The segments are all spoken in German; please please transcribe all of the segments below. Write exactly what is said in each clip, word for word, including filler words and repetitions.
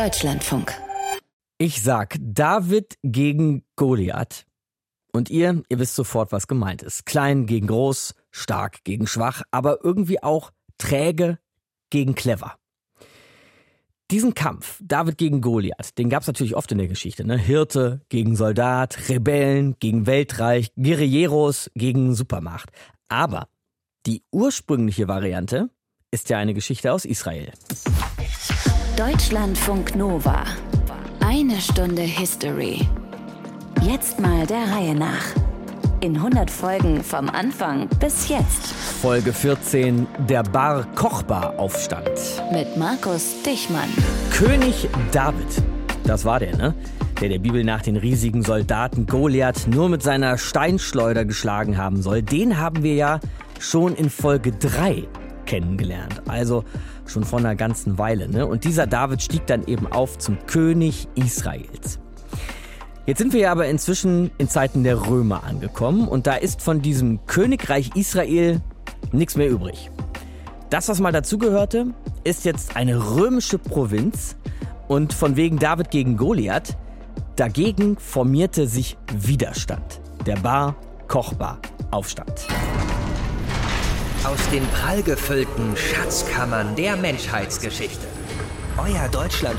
Deutschlandfunk. Ich sag David gegen Goliath. Und ihr, ihr wisst sofort, was gemeint ist. Klein gegen groß, stark gegen schwach, aber irgendwie auch träge gegen clever. Diesen Kampf, David gegen Goliath, den gab es natürlich oft in der Geschichte. Ne? Hirte gegen Soldat, Rebellen gegen Weltreich, Guerilleros gegen Supermacht. Aber die ursprüngliche Variante ist ja eine Geschichte aus Israel. Deutschlandfunk Nova. Eine Stunde History. Jetzt mal der Reihe nach. In hundert Folgen vom Anfang bis jetzt. Folge vierzehn, der Bar Kochba-Aufstand. Mit Markus Dichmann. König David, das war der, ne? Der der Bibel nach den riesigen Soldaten Goliath nur mit seiner Steinschleuder geschlagen haben soll. Den haben wir ja schon in Folge drei kennengelernt. Also schon vor einer ganzen Weile, ne? Und dieser David stieg dann eben auf zum König Israels. Jetzt sind wir ja aber inzwischen in Zeiten der Römer angekommen und da ist von diesem Königreich Israel nichts mehr übrig. Das, was mal dazugehörte, ist jetzt eine römische Provinz und von wegen David gegen Goliath, dagegen formierte sich Widerstand. Der Bar Kochba-Aufstand. Aus den prallgefüllten Schatzkammern der Menschheitsgeschichte. Euer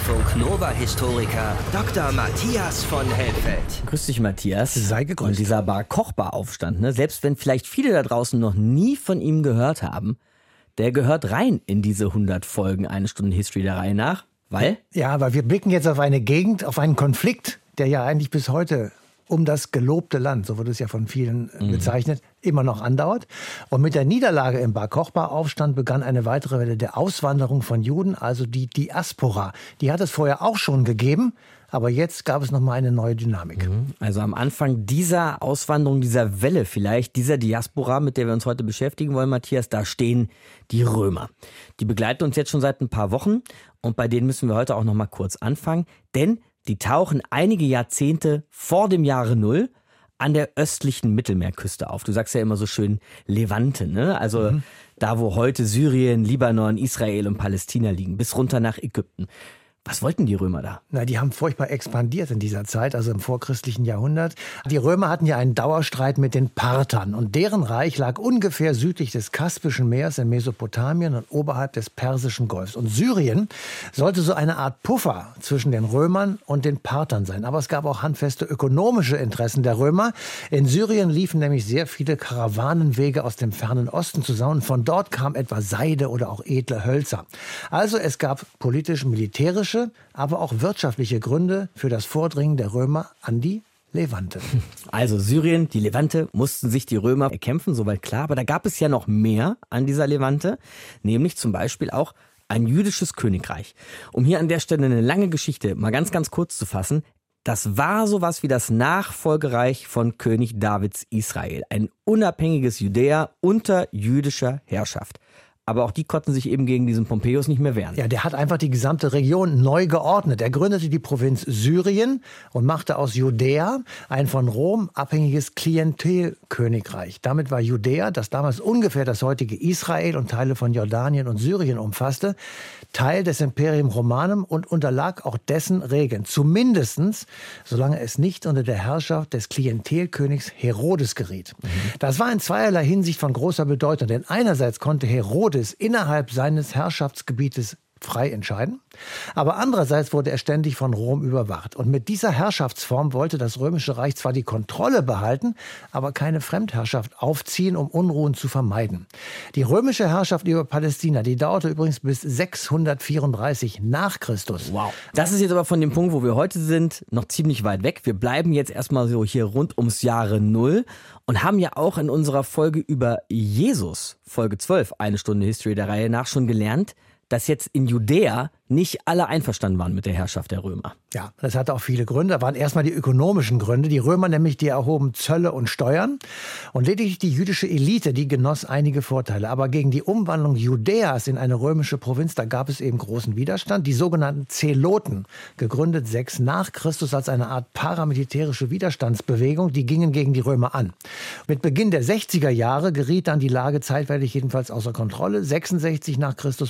Deutschlandfunk-Nova-Historiker Doktor Matthias von Helfeld. Grüß dich, Matthias. Sei gegrüßt. Und dieser Bar Kochba-Aufstand, ne, selbst wenn vielleicht viele da draußen noch nie von ihm gehört haben, der gehört rein in diese hundert Folgen Eine Stunde History der Reihe nach, weil? Ja, aber wir blicken jetzt auf eine Gegend, auf einen Konflikt, der ja eigentlich bis heute um das gelobte Land, so wurde es ja von vielen mhm. bezeichnet, immer noch andauert. Und mit der Niederlage im Bar Kochba-Aufstand begann eine weitere Welle der Auswanderung von Juden, also die Diaspora. Die hat es vorher auch schon gegeben, aber jetzt gab es nochmal eine neue Dynamik. Mhm. Also am Anfang dieser Auswanderung, dieser Welle vielleicht, dieser Diaspora, mit der wir uns heute beschäftigen wollen, Matthias, da stehen die Römer. Die begleiten uns jetzt schon seit ein paar Wochen und bei denen müssen wir heute auch nochmal kurz anfangen, denn die tauchen einige Jahrzehnte vor dem Jahre Null an der östlichen Mittelmeerküste auf. Du sagst ja immer so schön Levante, ne? Also mhm. da, wo heute Syrien, Libanon, Israel und Palästina liegen, bis runter nach Ägypten. Was wollten die Römer da? Na, die haben furchtbar expandiert in dieser Zeit, also im vorchristlichen Jahrhundert. Die Römer hatten ja einen Dauerstreit mit den Parthern und deren Reich lag ungefähr südlich des Kaspischen Meeres in Mesopotamien und oberhalb des Persischen Golfs. Und Syrien sollte so eine Art Puffer zwischen den Römern und den Parthern sein. Aber es gab auch handfeste ökonomische Interessen der Römer. In Syrien liefen nämlich sehr viele Karawanenwege aus dem fernen Osten zusammen. Von dort kam etwa Seide oder auch edle Hölzer. Also es gab politisch-militärische aber auch wirtschaftliche Gründe für das Vordringen der Römer an die Levante. Also Syrien, die Levante mussten sich die Römer erkämpfen, soweit klar. Aber da gab es ja noch mehr an dieser Levante, nämlich zum Beispiel auch ein jüdisches Königreich. Um hier an der Stelle eine lange Geschichte mal ganz, ganz kurz zu fassen. Das war sowas wie das Nachfolgereich von König Davids Israel. Ein unabhängiges Judäa unter jüdischer Herrschaft. Aber auch die konnten sich eben gegen diesen Pompeius nicht mehr wehren. Ja, der hat einfach die gesamte Region neu geordnet. Er gründete die Provinz Syrien und machte aus Judäa ein von Rom abhängiges Klientelkönigreich. Damit war Judäa, das damals ungefähr das heutige Israel und Teile von Jordanien und Syrien umfasste, Teil des Imperium Romanum und unterlag auch dessen Regeln. Zumindestens, solange es nicht unter der Herrschaft des Klientelkönigs Herodes geriet. Mhm. Das war in zweierlei Hinsicht von großer Bedeutung. Denn einerseits konnte Herodes innerhalb seines Herrschaftsgebietes frei entscheiden, aber andererseits wurde er ständig von Rom überwacht. Und mit dieser Herrschaftsform wollte das Römische Reich zwar die Kontrolle behalten, aber keine Fremdherrschaft aufziehen, um Unruhen zu vermeiden. Die römische Herrschaft über Palästina, die dauerte übrigens bis sechshundertvierunddreißig nach Christus. Wow. Das ist jetzt aber von dem Punkt, wo wir heute sind, noch ziemlich weit weg. Wir bleiben jetzt erstmal so hier rund ums Jahre Null und haben ja auch in unserer Folge über Jesus, Folge zwölf, Eine Stunde History der Reihe nach, schon gelernt, dass jetzt in Judäa nicht alle einverstanden waren mit der Herrschaft der Römer. Ja, das hatte auch viele Gründe. Da waren erstmal die ökonomischen Gründe. Die Römer nämlich, die erhoben Zölle und Steuern. Und lediglich die jüdische Elite, die genoss einige Vorteile. Aber gegen die Umwandlung Judäas in eine römische Provinz, da gab es eben großen Widerstand. Die sogenannten Zeloten, gegründet sechs nach Christus als eine Art paramilitärische Widerstandsbewegung, die gingen gegen die Römer an. Mit Beginn der sechziger Jahre geriet dann die Lage zeitweilig jedenfalls außer Kontrolle. sechsundsechzig nach Christus begann der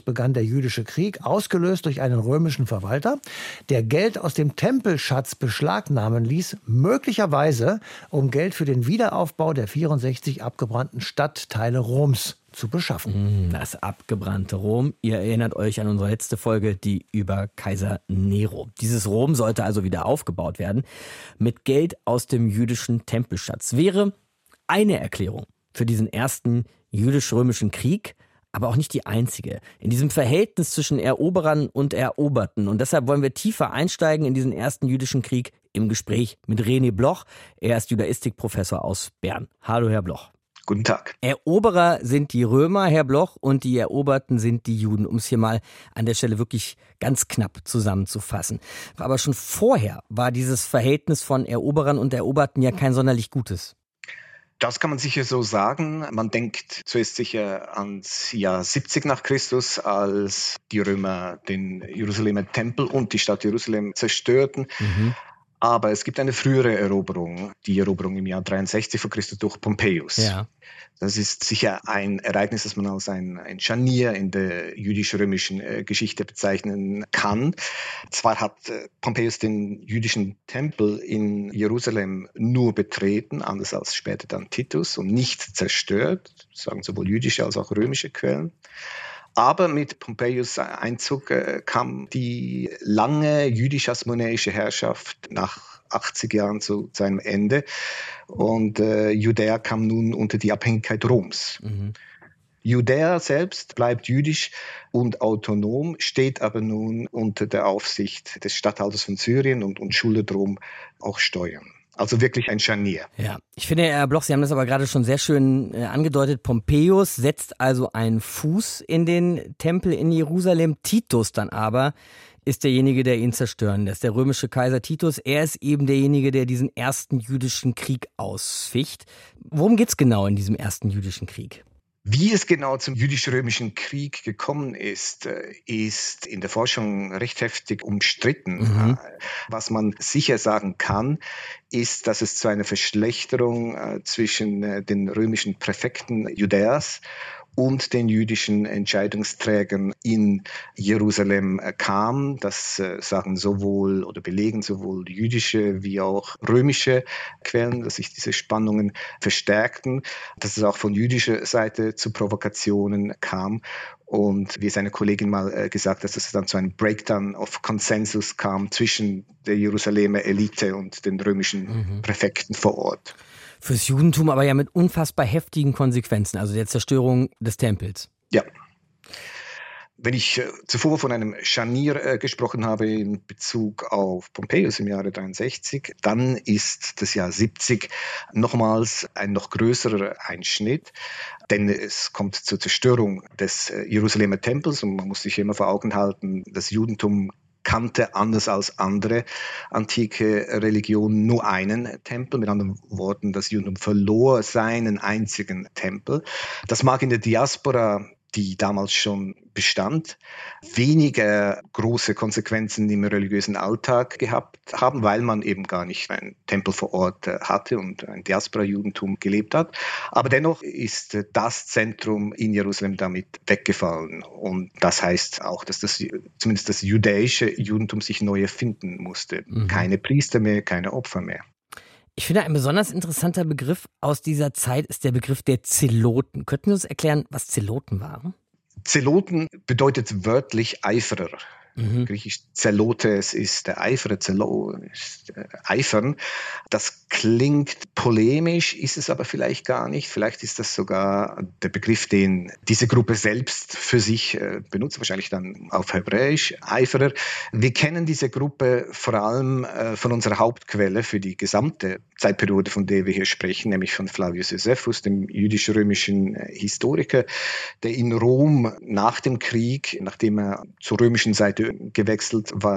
jüdische Krieg, ausgelöst durch einen römischen Verwalter, der Geld aus dem Tempelschatz beschlagnahmen ließ, möglicherweise um Geld für den Wiederaufbau der vierundsechzig abgebrannten Stadtteile Roms zu beschaffen. Das abgebrannte Rom. Ihr erinnert euch an unsere letzte Folge, die über Kaiser Nero. Dieses Rom sollte also wieder aufgebaut werden mit Geld aus dem jüdischen Tempelschatz. Wäre eine Erklärung für diesen ersten jüdisch-römischen Krieg, aber auch nicht die einzige. In diesem Verhältnis zwischen Eroberern und Eroberten. Und deshalb wollen wir tiefer einsteigen in diesen ersten jüdischen Krieg im Gespräch mit René Bloch. Er ist Judaistikprofessor aus Bern. Hallo, Herr Bloch. Guten Tag. Eroberer sind die Römer, Herr Bloch, und die Eroberten sind die Juden, um es hier mal an der Stelle wirklich ganz knapp zusammenzufassen. Aber schon vorher war dieses Verhältnis von Eroberern und Eroberten ja kein sonderlich gutes. Das kann man sicher so sagen. Man denkt zuerst sicher ans Jahr siebzig nach Christus, als die Römer den Jerusalemer Tempel und die Stadt Jerusalem zerstörten. Mhm. Aber es gibt eine frühere Eroberung, die Eroberung im Jahr dreiundsechzig vor Christus durch Pompeius. Ja. Das ist sicher ein Ereignis, das man als ein, ein Scharnier in der jüdisch-römischen äh, Geschichte bezeichnen kann. Zwar hat äh, Pompeius den jüdischen Tempel in Jerusalem nur betreten, anders als später dann Titus, und nicht zerstört, sagen sowohl jüdische als auch römische Quellen. Aber mit Pompeius' Einzug äh, kam die lange jüdisch-hasmonäische Herrschaft nach achtzig Jahren zu seinem Ende. Und äh, Judäa kam nun unter die Abhängigkeit Roms. Mhm. Judäa selbst bleibt jüdisch und autonom, steht aber nun unter der Aufsicht des Statthalters von Syrien und, und schuldet Rom auch Steuern. Also wirklich ein Scharnier. Ja, ich finde, Herr Bloch, Sie haben das aber gerade schon sehr schön äh, angedeutet. Pompeius setzt also einen Fuß in den Tempel in Jerusalem. Titus dann aber ist derjenige, der ihn zerstören lässt. Der römische Kaiser Titus, er ist eben derjenige, der diesen ersten jüdischen Krieg ausficht. Worum geht's genau in diesem ersten jüdischen Krieg? Wie es genau zum jüdisch-römischen Krieg gekommen ist, ist in der Forschung recht heftig umstritten. Mhm. Was man sicher sagen kann, ist, dass es zu einer Verschlechterung zwischen den römischen Präfekten Judäas und den jüdischen Entscheidungsträgern in Jerusalem kam. Das sagen sowohl oder belegen sowohl jüdische wie auch römische Quellen, dass sich diese Spannungen verstärkten, dass es auch von jüdischer Seite zu Provokationen kam. Und wie es eine Kollegin mal gesagt hat, dass es dann zu einem Breakdown of Consensus kam zwischen der Jerusalemer Elite und den römischen mhm. Präfekten vor Ort. Fürs Judentum aber ja mit unfassbar heftigen Konsequenzen, also der Zerstörung des Tempels. Ja. Wenn ich äh, zuvor von einem Scharnier äh, gesprochen habe in Bezug auf Pompeius im Jahre dreiundsechzig, dann ist das Jahr siebzig nochmals ein noch größerer Einschnitt, denn es kommt zur Zerstörung des äh, Jerusalemer Tempels und man muss sich immer vor Augen halten, das Judentum kannte anders als andere antike Religionen nur einen Tempel. Mit anderen Worten, das Judentum verlor seinen einzigen Tempel. Das mag in der Diaspora, die damals schon bestand, weniger große Konsequenzen im religiösen Alltag gehabt haben, weil man eben gar nicht einen Tempel vor Ort hatte und ein Diaspora-Judentum gelebt hat. Aber dennoch ist das Zentrum in Jerusalem damit weggefallen. Und das heißt auch, dass das, zumindest das jüdische Judentum sich neu erfinden musste. Mhm. Keine Priester mehr, keine Opfer mehr. Ich finde, ein besonders interessanter Begriff aus dieser Zeit ist der Begriff der Zeloten. Könnten Sie uns erklären, was Zeloten waren? Zeloten bedeutet wörtlich Eiferer. Mhm. Griechisch Zelotes ist der Eiferer, Zelo ist äh, Eifern. Das klingt polemisch, ist es aber vielleicht gar nicht. Vielleicht ist das sogar der Begriff, den diese Gruppe selbst für sich äh, benutzt, wahrscheinlich dann auf Hebräisch, Eiferer. Wir kennen diese Gruppe vor allem äh, von unserer Hauptquelle für die gesamte Zeitperiode, von der wir hier sprechen, nämlich von Flavius Josephus, dem jüdisch-römischen äh, Historiker, der in Rom nach dem Krieg, nachdem er zur römischen Seite gewechselt war,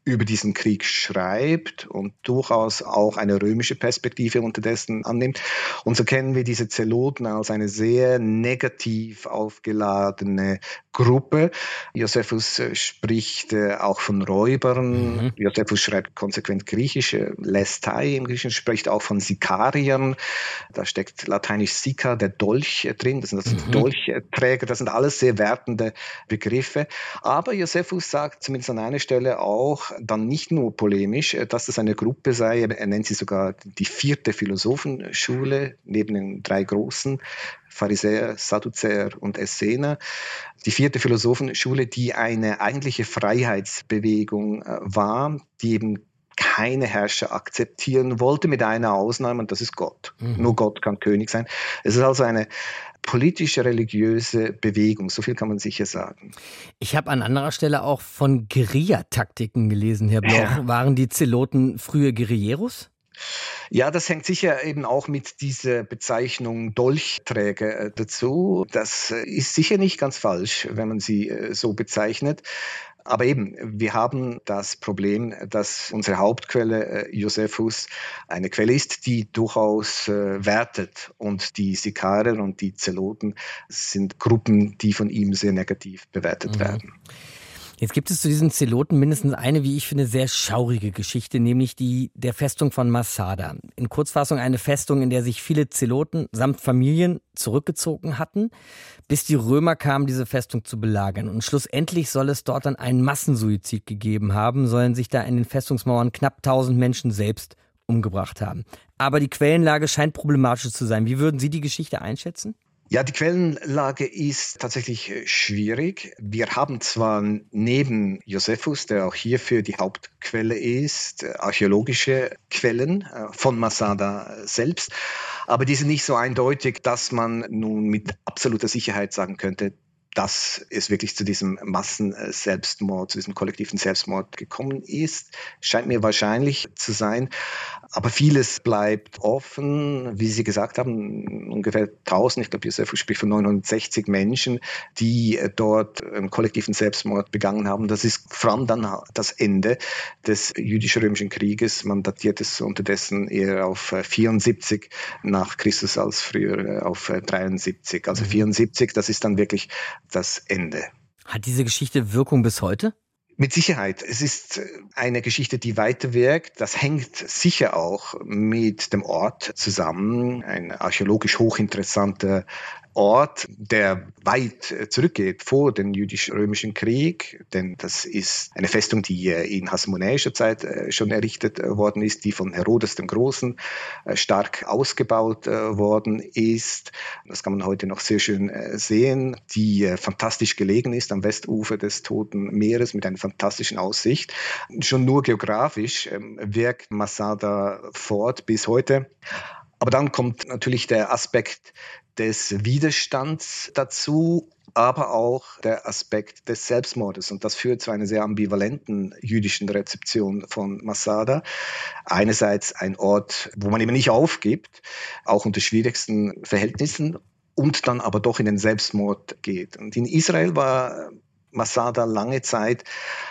über diesen Krieg schreibt und durchaus auch eine römische Perspektive unterdessen annimmt. Und so kennen wir diese Zeloten als eine sehr negativ aufgeladene Gruppe. Josephus spricht äh, auch von Räubern. Mhm. Josephus schreibt konsequent Griechisch, äh, Lestai im Griechischen, spricht auch von Sikariern. Da steckt lateinisch Sika, der Dolch, äh, drin. Das sind also mhm. die Dolchträger. Das sind alles sehr wertende Begriffe. Aber Josephus sagt zumindest an einer Stelle auch, dann nicht nur polemisch, dass das eine Gruppe sei. Er nennt sie sogar die vierte Philosophenschule, neben den drei großen, Pharisäer, Sadduzäer und Essener. Die vierte Philosophenschule, die eine eigentliche Freiheitsbewegung war, die eben keine Herrscher akzeptieren wollte, mit einer Ausnahme, und das ist Gott. Mhm. Nur Gott kann König sein. Es ist also eine politische, religiöse Bewegung, so viel kann man sicher sagen. Ich habe an anderer Stelle auch von Guerillataktiken gelesen, Herr Bloch. Ja. Waren die Zeloten frühe Guerilleros? Ja, das hängt sicher eben auch mit dieser Bezeichnung Dolchträger dazu. Das ist sicher nicht ganz falsch, wenn man sie so bezeichnet. Aber eben, wir haben das Problem, dass unsere Hauptquelle äh, Josephus eine Quelle ist, die durchaus äh, wertet. Und die Sikarer und die Zeloten sind Gruppen, die von ihm sehr negativ bewertet mhm. werden. Jetzt gibt es zu diesen Zeloten mindestens eine, wie ich finde, sehr schaurige Geschichte, nämlich die der Festung von Masada. In Kurzfassung eine Festung, in der sich viele Zeloten samt Familien zurückgezogen hatten, bis die Römer kamen, diese Festung zu belagern. Und schlussendlich soll es dort dann einen Massensuizid gegeben haben, sollen sich da in den Festungsmauern knapp tausend Menschen selbst umgebracht haben. Aber die Quellenlage scheint problematisch zu sein. Wie würden Sie die Geschichte einschätzen? Ja, die Quellenlage ist tatsächlich schwierig. Wir haben zwar neben Josephus, der auch hierfür die Hauptquelle ist, archäologische Quellen von Masada selbst, aber die sind nicht so eindeutig, dass man nun mit absoluter Sicherheit sagen könnte, dass es wirklich zu diesem Massenselbstmord, zu diesem kollektiven Selbstmord gekommen ist. Scheint mir wahrscheinlich zu sein. Aber vieles bleibt offen. Wie Sie gesagt haben, ungefähr tausend, ich glaube, Josephus spricht von neunhundertsechzig Menschen, die dort einen kollektiven Selbstmord begangen haben. Das ist vor allem dann das Ende des jüdisch-römischen Krieges. Man datiert es unterdessen eher auf vierundsiebzig nach Christus als früher auf dreiundsiebzig. Also vierundsiebzig, das ist dann wirklich das Ende. Hat diese Geschichte Wirkung bis heute? Mit Sicherheit. Es ist eine Geschichte, die weiterwirkt. Das hängt sicher auch mit dem Ort zusammen. Ein archäologisch hochinteressanter Ort, der weit zurückgeht vor dem jüdisch-römischen Krieg, denn das ist eine Festung, die in hasmonäischer Zeit schon errichtet worden ist, die von Herodes dem Großen stark ausgebaut worden ist. Das kann man heute noch sehr schön sehen, die fantastisch gelegen ist am Westufer des Toten Meeres mit einer fantastischen Aussicht. Schon nur geografisch wirkt Masada fort bis heute. Aber dann kommt natürlich der Aspekt des Widerstands dazu, aber auch der Aspekt des Selbstmordes. Und das führt zu einer sehr ambivalenten jüdischen Rezeption von Masada. Einerseits ein Ort, wo man eben nicht aufgibt, auch unter schwierigsten Verhältnissen, und dann aber doch in den Selbstmord geht. Und in Israel war Masada lange Zeit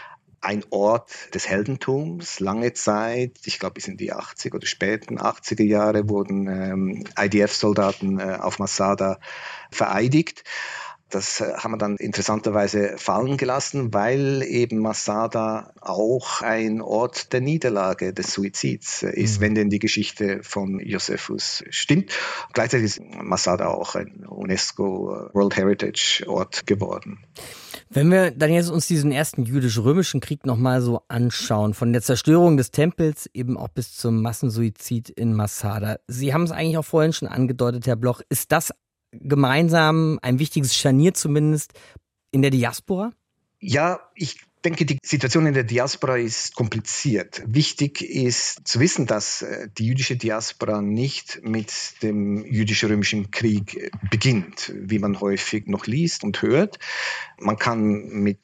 ein Ort des Heldentums, lange Zeit, ich glaube bis in die achtziger oder späten achtziger Jahre wurden ähm, I D F-Soldaten äh, auf Masada vereidigt. Das äh, haben wir dann interessanterweise fallen gelassen, weil eben Masada auch ein Ort der Niederlage, des Suizids äh, ist, mhm. wenn denn die Geschichte von Josephus stimmt. Gleichzeitig ist Masada auch ein UNESCO World Heritage Ort geworden. Wenn wir dann jetzt uns diesen ersten jüdisch-römischen Krieg nochmal so anschauen, von der Zerstörung des Tempels eben auch bis zum Massensuizid in Masada. Sie haben es eigentlich auch vorhin schon angedeutet, Herr Bloch. Ist das gemeinsam ein wichtiges Scharnier zumindest in der Diaspora? Ja, ich denke, die Situation in der Diaspora ist kompliziert. Wichtig ist zu wissen, dass die jüdische Diaspora nicht mit dem jüdisch-römischen Krieg beginnt, wie man häufig noch liest und hört. Man kann mit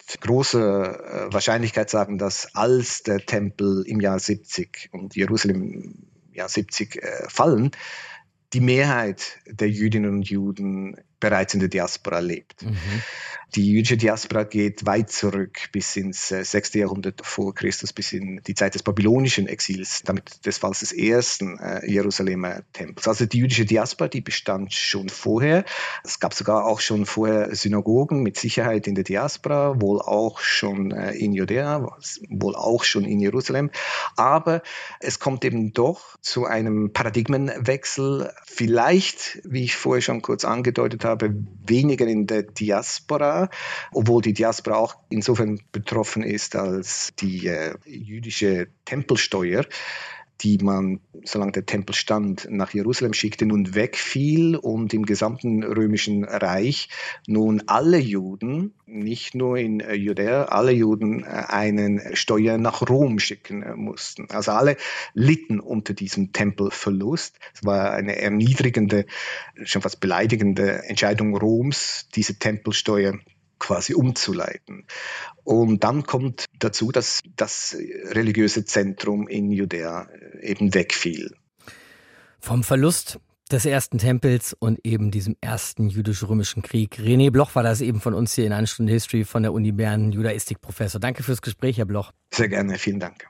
großer Wahrscheinlichkeit sagen, dass als der Tempel im Jahr siebzig und Jerusalem im Jahr siebzig fallen, die Mehrheit der Jüdinnen und Juden bereits in der Diaspora lebt. Mhm. Die jüdische Diaspora geht weit zurück bis ins äh, sechste Jahrhundert vor Christus, bis in die Zeit des babylonischen Exils, damit des Falls des ersten äh, Jerusalemer Tempels. Also die jüdische Diaspora, die bestand schon vorher. Es gab sogar auch schon vorher Synagogen mit Sicherheit in der Diaspora, wohl auch schon äh, in Judäa, wohl auch schon in Jerusalem. Aber es kommt eben doch zu einem Paradigmenwechsel, vielleicht, wie ich vorher schon kurz angedeutet habe, weniger in der Diaspora, obwohl die Diaspora auch insofern betroffen ist, als die äh, jüdische Tempelsteuer, die man, solange der Tempel stand, nach Jerusalem schickte, nun wegfiel und im gesamten römischen Reich nun alle Juden, nicht nur in äh, Judäa, alle Juden äh, einen Steuer nach Rom schicken äh, mussten. Also alle litten unter diesem Tempelverlust. Es war eine erniedrigende, schon fast beleidigende Entscheidung Roms, diese Tempelsteuer quasi umzuleiten. Und dann kommt dazu, dass das religiöse Zentrum in Judäa eben wegfiel. Vom Verlust des ersten Tempels und eben diesem ersten jüdisch-römischen Krieg. René Bloch war das eben von uns hier in einer Stunde History von der Uni Bern, Judaistikprofessor. Danke fürs Gespräch, Herr Bloch. Sehr gerne, vielen Dank.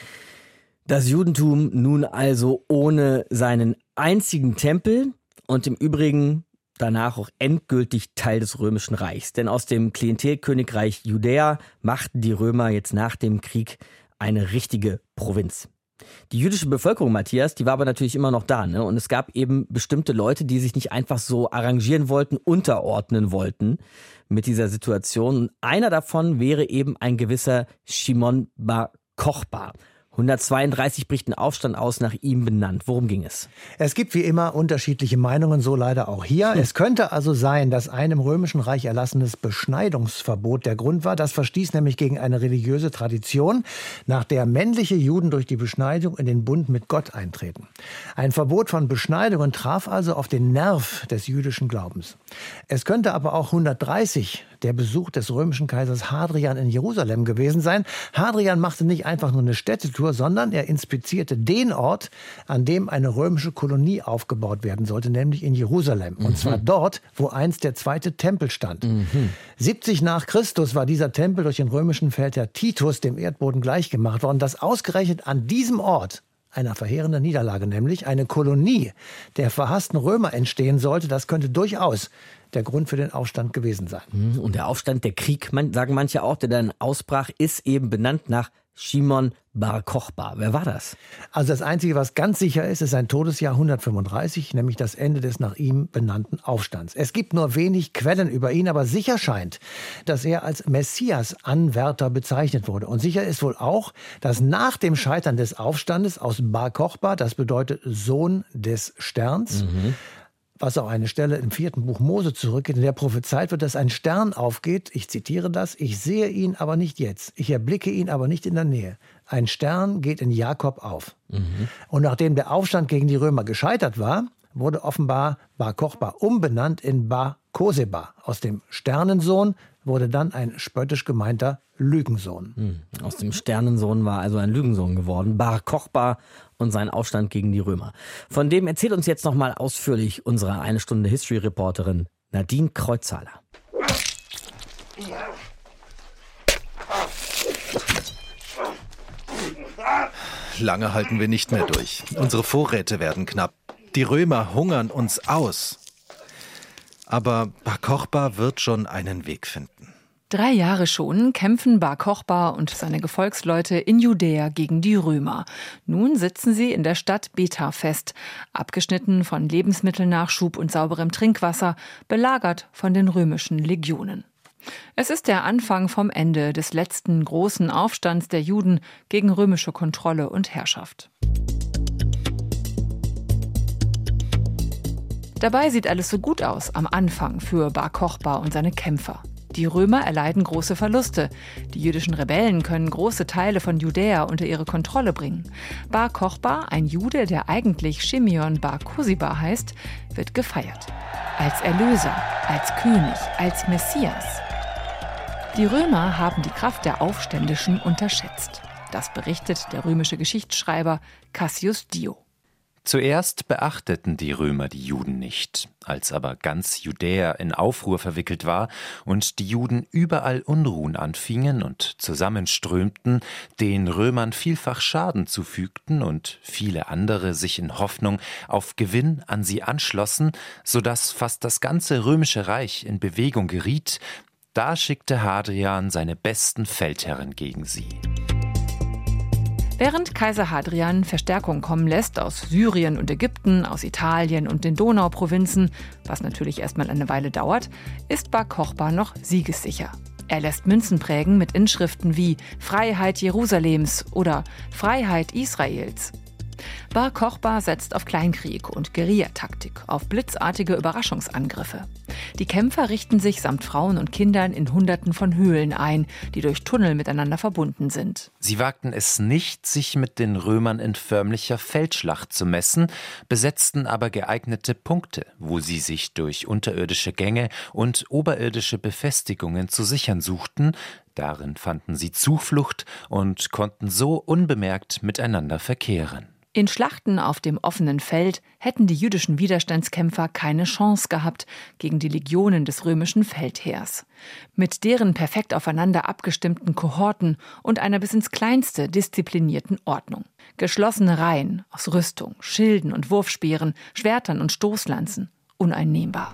Das Judentum nun also ohne seinen einzigen Tempel und im Übrigen danach auch endgültig Teil des Römischen Reichs. Denn aus dem Klientelkönigreich Judäa machten die Römer jetzt nach dem Krieg eine richtige Provinz. Die jüdische Bevölkerung, Matthias, die war aber natürlich immer noch da, ne? Und es gab eben bestimmte Leute, die sich nicht einfach so arrangieren wollten, unterordnen wollten mit dieser Situation. Und einer davon wäre eben ein gewisser Shimon bar Kochba. hundertzweiunddreißig bricht ein Aufstand aus, nach ihm benannt. Worum ging es? Es gibt wie immer unterschiedliche Meinungen, so leider auch hier. Es könnte also sein, dass ein im Römischen Reich erlassenes Beschneidungsverbot der Grund war. Das verstieß nämlich gegen eine religiöse Tradition, nach der männliche Juden durch die Beschneidung in den Bund mit Gott eintreten. Ein Verbot von Beschneidungen traf also auf den Nerv des jüdischen Glaubens. Es könnte aber auch hundertdreißig der Besuch des römischen Kaisers Hadrian in Jerusalem gewesen sein. Hadrian machte nicht einfach nur eine Städtetour, sondern er inspizierte den Ort, an dem eine römische Kolonie aufgebaut werden sollte, nämlich in Jerusalem. Und mhm. zwar dort, wo einst der zweite Tempel stand. Mhm. siebzig nach Christus war dieser Tempel durch den römischen Feldherr Titus dem Erdboden gleichgemacht worden. Dass ausgerechnet an diesem Ort, einer verheerenden Niederlage nämlich, eine Kolonie der verhassten Römer entstehen sollte, das könnte durchaus der Grund für den Aufstand gewesen sein. Und der Aufstand, der Krieg, man, sagen manche auch, der dann ausbrach, ist eben benannt nach Shimon bar Kochba. Wer war das? Also das Einzige, was ganz sicher ist, ist sein Todesjahr hundertfünfunddreißig, nämlich das Ende des nach ihm benannten Aufstands. Es gibt nur wenig Quellen über ihn, aber sicher scheint, dass er als Messias-Anwärter bezeichnet wurde. Und sicher ist wohl auch, dass nach dem Scheitern des Aufstandes aus Bar Kochba, das bedeutet Sohn des Sterns, mhm. was auch eine Stelle im vierten Buch Mose zurückgeht, in der prophezeit wird, dass ein Stern aufgeht. Ich zitiere das: Ich sehe ihn, aber nicht jetzt. Ich erblicke ihn, aber nicht in der Nähe. Ein Stern geht in Jakob auf. Mhm. Und nachdem der Aufstand gegen die Römer gescheitert war, wurde offenbar Bar Kochba umbenannt in Bar Koseba. Aus dem Sternensohn wurde dann ein spöttisch gemeinter Lügensohn. Mhm. Aus dem Sternensohn war also ein Lügensohn geworden. Bar Kochba und sein Aufstand gegen die Römer. Von dem erzählt uns jetzt nochmal ausführlich unsere eine Stunde History-Reporterin Nadine Kreuzhaler. Lange halten wir nicht mehr durch. Unsere Vorräte werden knapp. Die Römer hungern uns aus. Aber Bar Kochba wird schon einen Weg finden. Drei Jahre schon kämpfen Bar Kochba und seine Gefolgsleute in Judäa gegen die Römer. Nun sitzen sie in der Stadt Beta fest, abgeschnitten von Lebensmittelnachschub und sauberem Trinkwasser, belagert von den römischen Legionen. Es ist der Anfang vom Ende des letzten großen Aufstands der Juden gegen römische Kontrolle und Herrschaft. Dabei sieht alles so gut aus am Anfang für Bar Kochba und seine Kämpfer. Die Römer erleiden große Verluste. Die jüdischen Rebellen können große Teile von Judäa unter ihre Kontrolle bringen. Bar Kochba, ein Jude, der eigentlich Shimeon bar Kosiba heißt, wird gefeiert. Als Erlöser, als König, als Messias. Die Römer haben die Kraft der Aufständischen unterschätzt. Das berichtet der römische Geschichtsschreiber Cassius Dio. Zuerst beachteten die Römer die Juden nicht. Als aber ganz Judäa in Aufruhr verwickelt war und die Juden überall Unruhen anfingen und zusammenströmten, den Römern vielfach Schaden zufügten und viele andere sich in Hoffnung auf Gewinn an sie anschlossen, sodass fast das ganze römische Reich in Bewegung geriet, da schickte Hadrian seine besten Feldherren gegen sie. Während Kaiser Hadrian Verstärkung kommen lässt aus Syrien und Ägypten, aus Italien und den Donauprovinzen, was natürlich erstmal eine Weile dauert, ist Bar Kochba noch siegessicher. Er lässt Münzen prägen mit Inschriften wie Freiheit Jerusalems oder Freiheit Israels. Bar Kochba setzt auf Kleinkrieg und Guerillataktik, auf blitzartige Überraschungsangriffe. Die Kämpfer richten sich samt Frauen und Kindern in Hunderten von Höhlen ein, die durch Tunnel miteinander verbunden sind. Sie wagten es nicht, sich mit den Römern in förmlicher Feldschlacht zu messen, besetzten aber geeignete Punkte, wo sie sich durch unterirdische Gänge und oberirdische Befestigungen zu sichern suchten. Darin fanden sie Zuflucht und konnten so unbemerkt miteinander verkehren. In Schlachten auf dem offenen Feld hätten die jüdischen Widerstandskämpfer keine Chance gehabt gegen die Legionen des römischen Feldheers. Mit deren perfekt aufeinander abgestimmten Kohorten und einer bis ins Kleinste disziplinierten Ordnung. Geschlossene Reihen aus Rüstung, Schilden und Wurfspeeren, Schwertern und Stoßlanzen. Uneinnehmbar.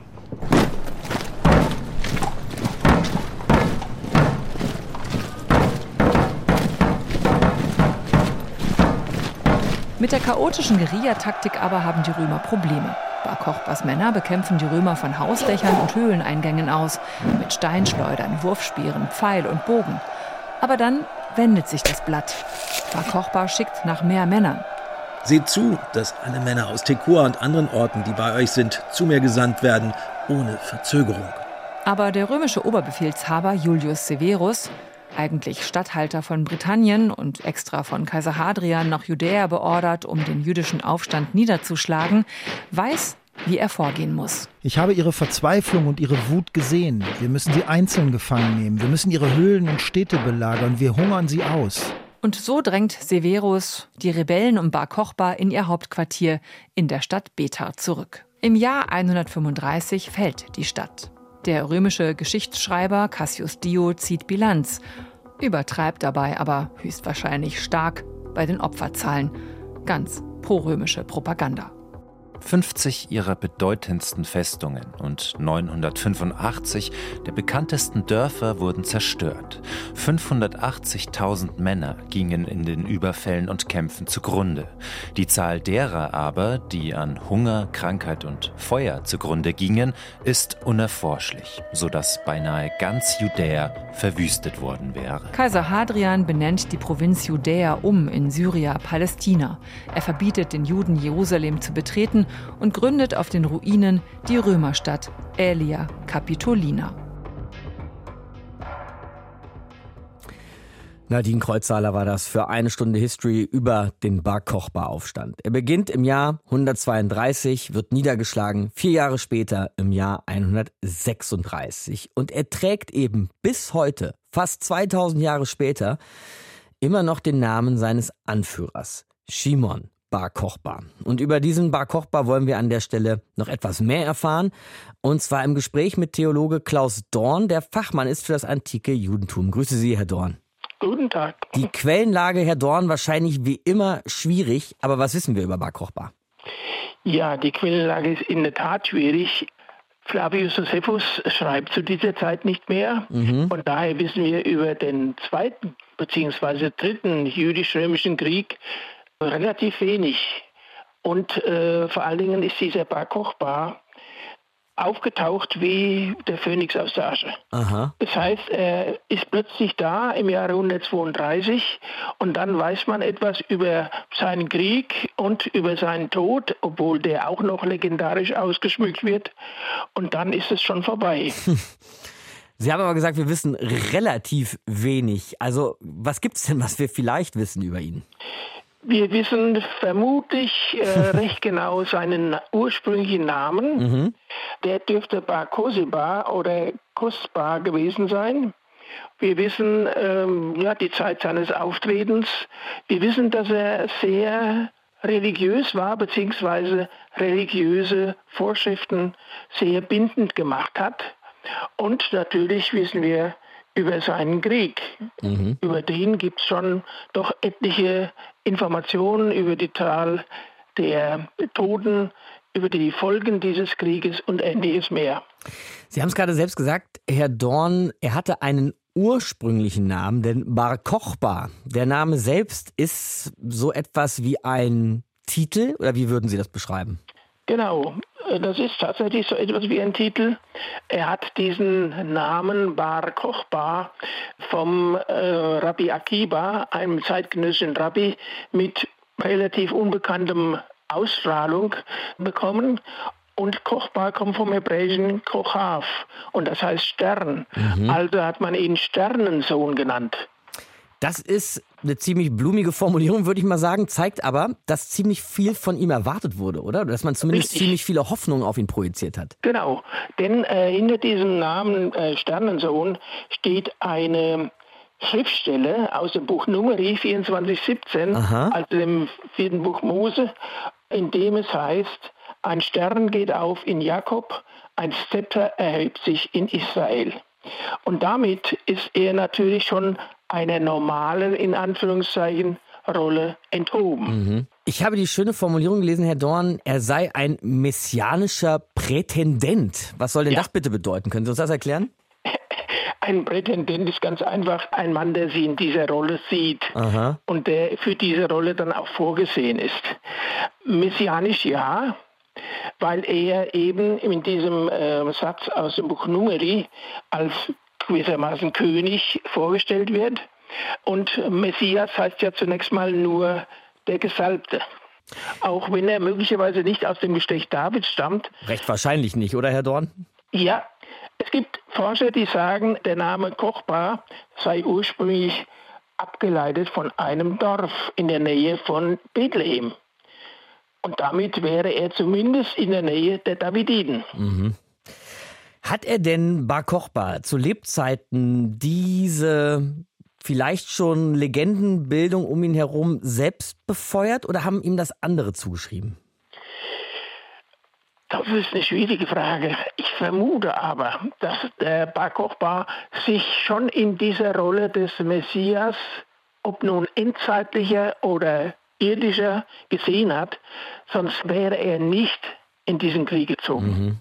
Mit der chaotischen Guerillataktik aber haben die Römer Probleme. Bar Kochbas Männer bekämpfen die Römer von Hausdächern und Höhleneingängen aus, mit Steinschleudern, Wurfspeeren, Pfeil und Bogen. Aber dann wendet sich das Blatt. Bar Kochba schickt nach mehr Männern. Seht zu, dass alle Männer aus Tekoa und anderen Orten, die bei euch sind, zu mir gesandt werden, ohne Verzögerung. Aber der römische Oberbefehlshaber Julius Severus, eigentlich Statthalter von Britannien und extra von Kaiser Hadrian nach Judäa beordert, um den jüdischen Aufstand niederzuschlagen, weiß, wie er vorgehen muss. Ich habe ihre Verzweiflung und ihre Wut gesehen. Wir müssen sie einzeln gefangen nehmen. Wir müssen ihre Höhlen und Städte belagern. Wir hungern sie aus. Und so drängt Severus die Rebellen um Bar Kochba in ihr Hauptquartier in der Stadt Bether zurück. Im Jahr hundertfünfunddreißig fällt die Stadt. Der römische Geschichtsschreiber Cassius Dio zieht Bilanz, übertreibt dabei aber höchstwahrscheinlich stark bei den Opferzahlen. Ganz prorömische Propaganda. fünfzig ihrer bedeutendsten Festungen und neunhundertfünfundachtzig der bekanntesten Dörfer wurden zerstört. fünfhundertachtzigtausend Männer gingen in den Überfällen und Kämpfen zugrunde. Die Zahl derer aber, die an Hunger, Krankheit und Feuer zugrunde gingen, ist unerforschlich, sodass beinahe ganz Judäa verwüstet worden wäre. Kaiser Hadrian benennt die Provinz Judäa um in Syria-Palästina. Er verbietet den Juden, Jerusalem zu betreten und gründet auf den Ruinen die Römerstadt Aelia Capitolina. Nadine Kreuzhaler war das für eine Stunde History über den Bar Kochba-Aufstand. Er beginnt im Jahr hundertzweiunddreißig, wird niedergeschlagen, vier Jahre später im Jahr hundertsechsunddreißig. Und er trägt eben bis heute, fast zweitausend Jahre später, immer noch den Namen seines Anführers, Shimon Bar Kochba. Und über diesen Bar Kochba wollen wir an der Stelle noch etwas mehr erfahren. Und zwar im Gespräch mit Theologe Klaus Dorn, der Fachmann ist für das antike Judentum. Grüße Sie, Herr Dorn. Guten Tag. Die Quellenlage, Herr Dorn, wahrscheinlich wie immer schwierig. Aber was wissen wir über Bar Kochba? Ja, die Quellenlage ist in der Tat schwierig. Flavius Josephus schreibt zu dieser Zeit nicht mehr. Mhm. Und daher wissen wir über den zweiten bzw. dritten jüdisch-römischen Krieg relativ wenig. Und äh, vor allen Dingen ist dieser Bar Kochba aufgetaucht wie der Phönix aus der Asche. Aha. Das heißt, er ist plötzlich da im Jahre hundertzweiunddreißig und dann weiß man etwas über seinen Krieg und über seinen Tod, obwohl der auch noch legendarisch ausgeschmückt wird. Und dann ist es schon vorbei. Sie haben aber gesagt, wir wissen relativ wenig. Also was gibt es denn, was wir vielleicht wissen über ihn? Wir wissen vermutlich äh, recht genau seinen ursprünglichen Namen. Mhm. Der dürfte Bar Koseba oder Kosba gewesen sein. Wir wissen ähm, ja, die Zeit seines Auftretens. Wir wissen, dass er sehr religiös war, beziehungsweise religiöse Vorschriften sehr bindend gemacht hat. Und natürlich wissen wir über seinen Krieg. Mhm. Über den gibt es schon doch etliche Informationen über die Zahl der Toten, über die Folgen dieses Krieges und ähnliches mehr. Sie haben es gerade selbst gesagt, Herr Dorn, er hatte einen ursprünglichen Namen, denn Bar Kochba, der Name selbst ist so etwas wie ein Titel, oder wie würden Sie das beschreiben? Genau, das ist tatsächlich so etwas wie ein Titel. Er hat diesen Namen Bar Kochba vom äh, Rabbi Akiba, einem zeitgenössischen Rabbi mit relativ unbekanntem Ausstrahlung, bekommen. Und Kochba kommt vom hebräischen Kochav und das heißt Stern. Mhm. Also hat man ihn Sternensohn genannt. Das ist eine ziemlich blumige Formulierung, würde ich mal sagen, zeigt aber, dass ziemlich viel von ihm erwartet wurde, oder? Dass man zumindest Richtig. ziemlich viele Hoffnungen auf ihn projiziert hat. Genau, denn äh, hinter diesem Namen äh, Sternensohn steht eine Schriftstelle aus dem Buch Numeri vierundzwanzig siebzehn, Aha. also dem vierten Buch Mose, in dem es heißt, ein Stern geht auf in Jakob, ein Zepter erhebt sich in Israel. Und damit ist er natürlich schon einer normalen, in Anführungszeichen, Rolle enthoben. Mhm. Ich habe die schöne Formulierung gelesen, Herr Dorn, er sei ein messianischer Prätendent. Was soll denn ja. das bitte bedeuten? Können Sie uns das erklären? Ein Prätendent ist ganz einfach ein Mann, der sie in dieser Rolle sieht Aha. und der für diese Rolle dann auch vorgesehen ist. Messianisch ja, weil er eben in diesem äh, Satz aus dem Buch Numeri als gewissermaßen König vorgestellt wird. Und Messias heißt ja zunächst mal nur der Gesalbte. Auch wenn er möglicherweise nicht aus dem Geschlecht Davids stammt. Recht wahrscheinlich nicht, oder Herr Dorn? Ja, es gibt Forscher, die sagen, der Name Kochba sei ursprünglich abgeleitet von einem Dorf in der Nähe von Bethlehem. Und damit wäre er zumindest in der Nähe der Davididen. Mhm. Hat er denn Bar Kochba zu Lebzeiten diese vielleicht schon Legendenbildung um ihn herum selbst befeuert oder haben ihm das andere zugeschrieben? Das ist eine schwierige Frage. Ich vermute aber, dass der Bar Kochba sich schon in dieser Rolle des Messias, ob nun endzeitlicher oder irdischer, gesehen hat, sonst wäre er nicht in diesen Krieg gezogen. Mhm.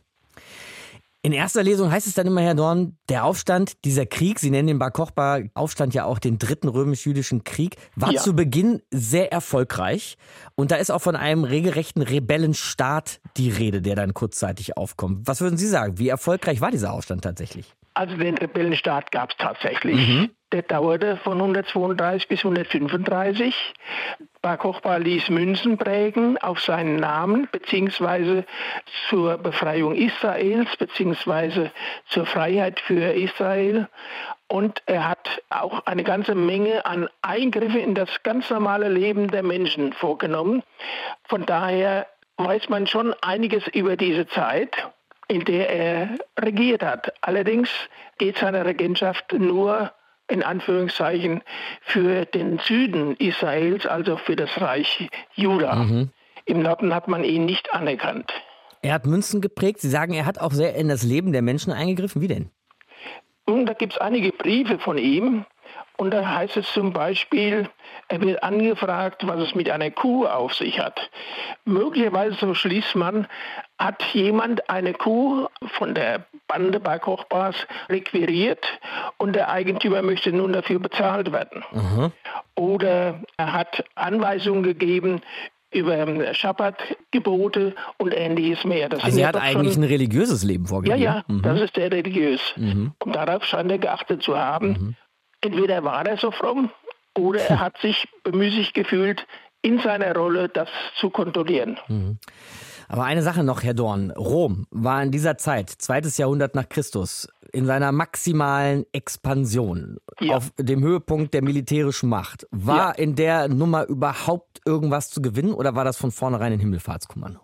In erster Lesung heißt es dann immer, Herr Dorn, der Aufstand, dieser Krieg, Sie nennen den Bar Kochba Aufstand ja auch den dritten römisch-jüdischen Krieg, war ja. zu Beginn sehr erfolgreich. Und da ist auch von einem regelrechten Rebellenstaat die Rede, der dann kurzzeitig aufkommt. Was würden Sie sagen? Wie erfolgreich war dieser Aufstand tatsächlich? Also den Rebellenstaat gab es tatsächlich. Mhm. Der dauerte von hundertzweiunddreißig bis hundertfünfunddreißig. Bar Kochba ließ Münzen prägen auf seinen Namen, beziehungsweise zur Befreiung Israels, beziehungsweise zur Freiheit für Israel. Und er hat auch eine ganze Menge an Eingriffen in das ganz normale Leben der Menschen vorgenommen. Von daher weiß man schon einiges über diese Zeit, in der er regiert hat. Allerdings geht seine Regentschaft nur in Anführungszeichen für den Süden Israels, also für das Reich Juda. Mhm. Im Norden hat man ihn nicht anerkannt. Er hat Münzen geprägt. Sie sagen, er hat auch sehr in das Leben der Menschen eingegriffen. Wie denn? Und da gibt es einige Briefe von ihm. Und da heißt es zum Beispiel, er wird angefragt, was es mit einer Kuh auf sich hat. Möglicherweise, so schließt man, hat jemand eine Kuh von der Bande Bar Kochbas requiriert und der Eigentümer möchte nun dafür bezahlt werden. Mhm. Oder er hat Anweisungen gegeben über Schabbatgebote und Ähnliches mehr. Das also er hat eigentlich schon ein religiöses Leben vorgegeben? Ja, ja, mhm. das ist sehr religiös. Mhm. Und darauf scheint er geachtet zu haben. Mhm. Entweder war er so fromm oder er hat sich bemüßigt gefühlt, in seiner Rolle das zu kontrollieren. Mhm. Aber eine Sache noch, Herr Dorn. Rom war in dieser Zeit, zweites Jahrhundert nach Christus, in seiner maximalen Expansion, ja. auf dem Höhepunkt der militärischen Macht. War ja. in der Nummer überhaupt irgendwas zu gewinnen oder war das von vornherein ein Himmelfahrtskommando?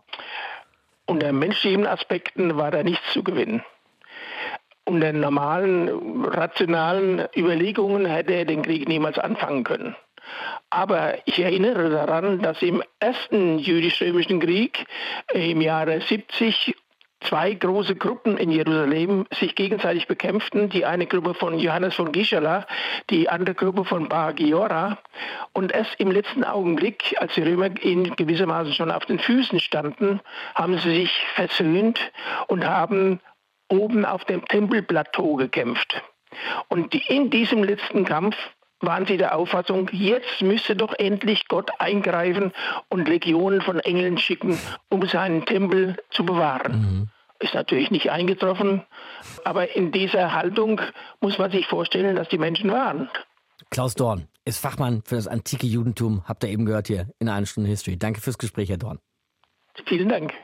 Unter menschlichen Aspekten war da nichts zu gewinnen. Unter normalen, rationalen Überlegungen hätte er den Krieg niemals anfangen können. Aber ich erinnere daran, dass im ersten jüdisch-römischen Krieg im Jahre siebzig zwei große Gruppen in Jerusalem sich gegenseitig bekämpften. Die eine Gruppe von Johannes von Gischala, die andere Gruppe von Bar Giora. Und erst im letzten Augenblick, als die Römer ihnen gewissermaßen schon auf den Füßen standen, haben sie sich versöhnt und haben oben auf dem Tempelplateau gekämpft. Und in diesem letzten Kampf waren sie der Auffassung, jetzt müsse doch endlich Gott eingreifen und Legionen von Engeln schicken, um seinen Tempel zu bewahren. Mhm. Ist natürlich nicht eingetroffen, aber in dieser Haltung muss man sich vorstellen, dass die Menschen waren. Klaus Dorn ist Fachmann für das antike Judentum, habt ihr eben gehört hier in einer Stunde History. Danke fürs Gespräch, Herr Dorn. Vielen Dank.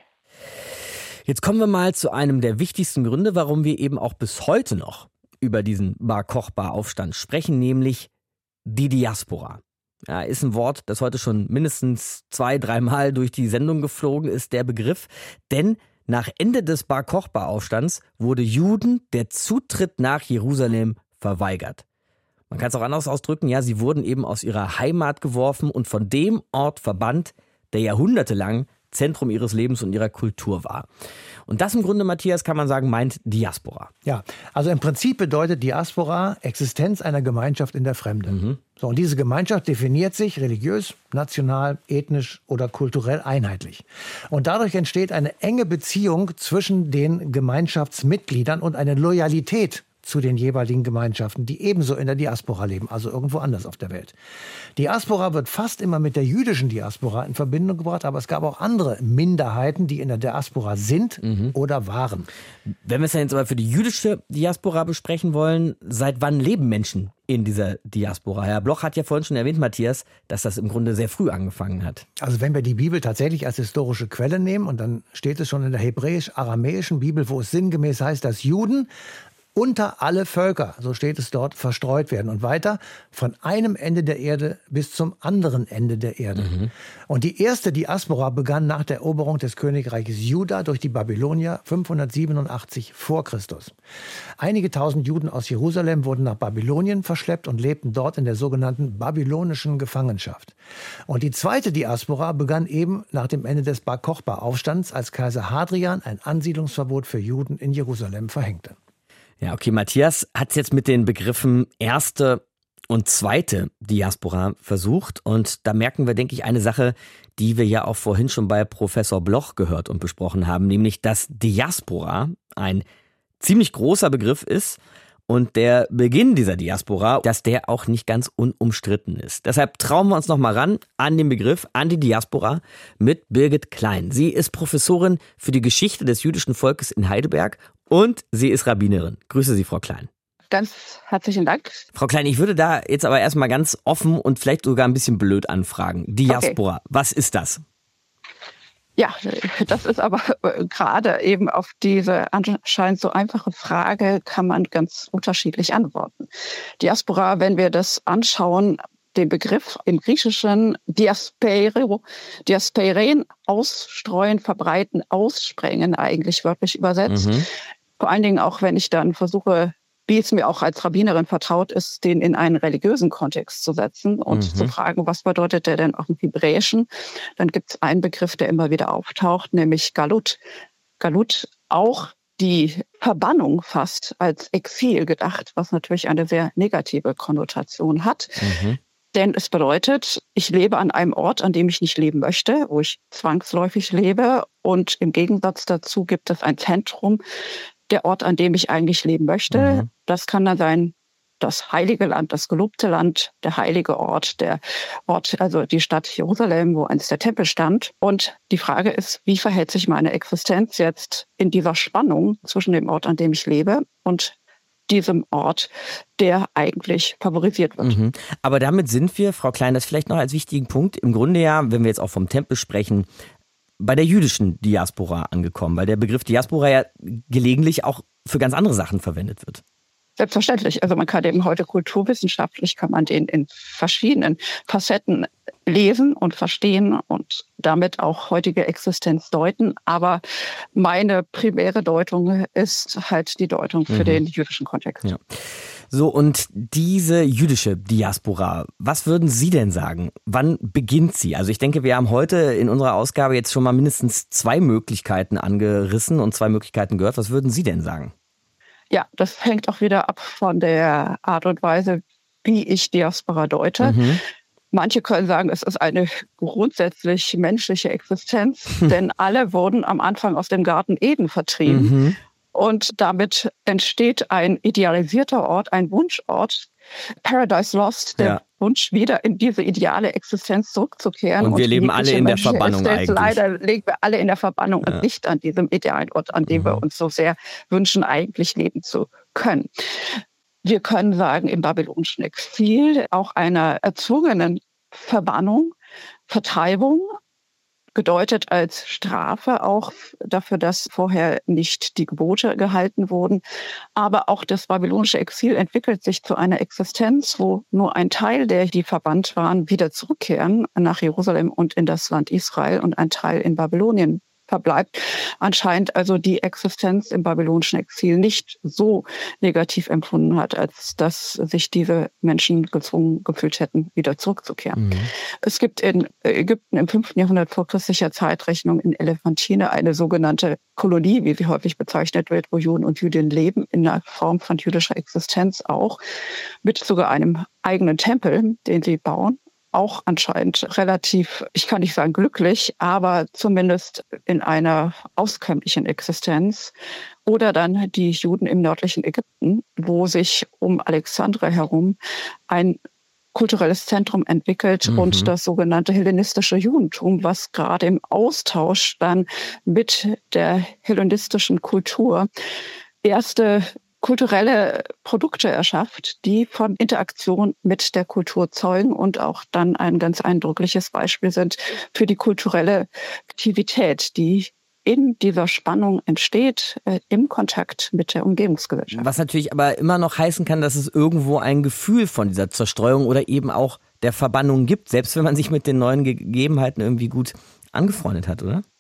Jetzt kommen wir mal zu einem der wichtigsten Gründe, warum wir eben auch bis heute noch über diesen Bar Kochba-Aufstand sprechen, nämlich die Diaspora. Ja, ist ein Wort, das heute schon mindestens zwei, dreimal durch die Sendung geflogen ist, der Begriff. Denn nach Ende des Bar Kochba-Aufstands wurde Juden der Zutritt nach Jerusalem verweigert. Man kann es auch anders ausdrücken, ja, sie wurden eben aus ihrer Heimat geworfen und von dem Ort verbannt, der jahrhundertelang Zentrum ihres Lebens und ihrer Kultur war. Und das im Grunde, Matthias, kann man sagen, meint Diaspora. Ja, also im Prinzip bedeutet Diaspora Existenz einer Gemeinschaft in der Fremde. Mhm. So, und diese Gemeinschaft definiert sich religiös, national, ethnisch oder kulturell einheitlich. Und dadurch entsteht eine enge Beziehung zwischen den Gemeinschaftsmitgliedern und eine Loyalität zu den jeweiligen Gemeinschaften, die ebenso in der Diaspora leben, also irgendwo anders auf der Welt. Diaspora wird fast immer mit der jüdischen Diaspora in Verbindung gebracht, aber es gab auch andere Minderheiten, die in der Diaspora sind mhm. oder waren. Wenn wir es jetzt aber für die jüdische Diaspora besprechen wollen, seit wann leben Menschen in dieser Diaspora? Herr Bloch hat ja vorhin schon erwähnt, Matthias, dass das im Grunde sehr früh angefangen hat. Also wenn wir die Bibel tatsächlich als historische Quelle nehmen, und dann steht es schon in der hebräisch-aramäischen Bibel, wo es sinngemäß heißt, dass Juden unter alle Völker, so steht es dort, verstreut werden. Und weiter von einem Ende der Erde bis zum anderen Ende der Erde. Mhm. Und die erste Diaspora begann nach der Eroberung des Königreiches Juda durch die Babylonier fünfhundertsiebenundachtzig vor Christus. Einige tausend Juden aus Jerusalem wurden nach Babylonien verschleppt und lebten dort in der sogenannten babylonischen Gefangenschaft. Und die zweite Diaspora begann eben nach dem Ende des Bar Kochba-Aufstands, als Kaiser Hadrian ein Ansiedlungsverbot für Juden in Jerusalem verhängte. Ja, okay, Matthias hat es jetzt mit den Begriffen erste und zweite Diaspora versucht. Und da merken wir, denke ich, eine Sache, die wir ja auch vorhin schon bei Professor Bloch gehört und besprochen haben, nämlich, dass Diaspora ein ziemlich großer Begriff ist und der Beginn dieser Diaspora, dass der auch nicht ganz unumstritten ist. Deshalb trauen wir uns noch mal ran an den Begriff, an die Diaspora mit Birgit Klein. Sie ist Professorin für die Geschichte des jüdischen Volkes in Heidelberg und sie ist Rabbinerin. Grüße Sie, Frau Klein. Ganz herzlichen Dank. Frau Klein, ich würde da jetzt aber erstmal ganz offen und vielleicht sogar ein bisschen blöd anfragen. Diaspora, okay. Was ist das? Ja, das ist aber gerade eben auf diese anscheinend so einfache Frage kann man ganz unterschiedlich antworten. Diaspora, wenn wir das anschauen, den Begriff im Griechischen Diaspero, Diasperen, ausstreuen, verbreiten, aussprengen eigentlich wörtlich übersetzt. Mhm. Vor allen Dingen auch, wenn ich dann versuche, wie es mir auch als Rabbinerin vertraut ist, den in einen religiösen Kontext zu setzen und mhm. zu fragen, was bedeutet der denn auch im Hebräischen? Dann gibt es einen Begriff, der immer wieder auftaucht, nämlich Galut. Galut, auch die Verbannung fast als Exil gedacht, was natürlich eine sehr negative Konnotation hat. Mhm. Denn es bedeutet, ich lebe an einem Ort, an dem ich nicht leben möchte, wo ich zwangsläufig lebe. Und im Gegensatz dazu gibt es ein Zentrum, der Ort, an dem ich eigentlich leben möchte. Mhm. Das kann dann sein, das heilige Land, das gelobte Land, der heilige Ort, der Ort, also die Stadt Jerusalem, wo einst der Tempel stand. Und die Frage ist, wie verhält sich meine Existenz jetzt in dieser Spannung zwischen dem Ort, an dem ich lebe, und diesem Ort, der eigentlich favorisiert wird. Mhm. Aber damit sind wir, Frau Klein, das vielleicht noch als wichtigen Punkt, im Grunde ja, wenn wir jetzt auch vom Tempel sprechen, bei der jüdischen Diaspora angekommen, weil der Begriff Diaspora ja gelegentlich auch für ganz andere Sachen verwendet wird. Selbstverständlich. Also man kann eben heute kulturwissenschaftlich, kann man den in verschiedenen Facetten lesen und verstehen und damit auch heutige Existenz deuten. Aber meine primäre Deutung ist halt die Deutung für mhm. den jüdischen Kontext. Ja. So, und diese jüdische Diaspora, was würden Sie denn sagen? Wann beginnt sie? Also ich denke, wir haben heute in unserer Ausgabe jetzt schon mal mindestens zwei Möglichkeiten angerissen und zwei Möglichkeiten gehört. Was würden Sie denn sagen? Ja, das hängt auch wieder ab von der Art und Weise, wie ich Diaspora deute. Mhm. Manche können sagen, es ist eine grundsätzlich menschliche Existenz, hm. denn alle wurden am Anfang aus dem Garten Eden vertrieben. Mhm. Und damit entsteht ein idealisierter Ort, ein Wunschort, Paradise Lost, der ja. Wunsch, wieder in diese ideale Existenz zurückzukehren. Und wir und leben alle in der Verbannung eigentlich. Leider leben wir alle in der Verbannung ja. und nicht an diesem idealen Ort, an dem mhm. wir uns so sehr wünschen, eigentlich leben zu können. Wir können sagen, im babylonischen Exil auch einer erzwungenen Verbannung, Vertreibung, gedeutet als Strafe auch dafür, dass vorher nicht die Gebote gehalten wurden. Aber auch das babylonische Exil entwickelt sich zu einer Existenz, wo nur ein Teil der, die verbannt waren, wieder zurückkehren nach Jerusalem und in das Land Israel und ein Teil in Babylonien verbleibt. Anscheinend also die Existenz im babylonischen Exil nicht so negativ empfunden hat, als dass sich diese Menschen gezwungen gefühlt hätten, wieder zurückzukehren. Mhm. Es gibt in Ägypten im fünften Jahrhundert vor christlicher Zeitrechnung in Elephantine eine sogenannte Kolonie, wie sie häufig bezeichnet wird, wo Juden und Jüdinnen leben, in einer Form von jüdischer Existenz auch, mit sogar einem eigenen Tempel, den sie bauen. Auch anscheinend relativ, ich kann nicht sagen glücklich, aber zumindest in einer auskömmlichen Existenz. Oder dann die Juden im nördlichen Ägypten, wo sich um Alexandria herum ein kulturelles Zentrum entwickelt mhm. und das sogenannte hellenistische Judentum, was gerade im Austausch dann mit der hellenistischen Kultur erste kulturelle Produkte erschafft, die von Interaktion mit der Kultur zeugen und auch dann ein ganz eindrückliches Beispiel sind für die kulturelle Aktivität, die in dieser Spannung entsteht, äh, im Kontakt mit der Umgebungsgesellschaft. Was natürlich aber immer noch heißen kann, dass es irgendwo ein Gefühl von dieser Zerstreuung oder eben auch der Verbannung gibt, selbst wenn man sich mit den neuen Gegebenheiten irgendwie gut angefreundet hat, oder?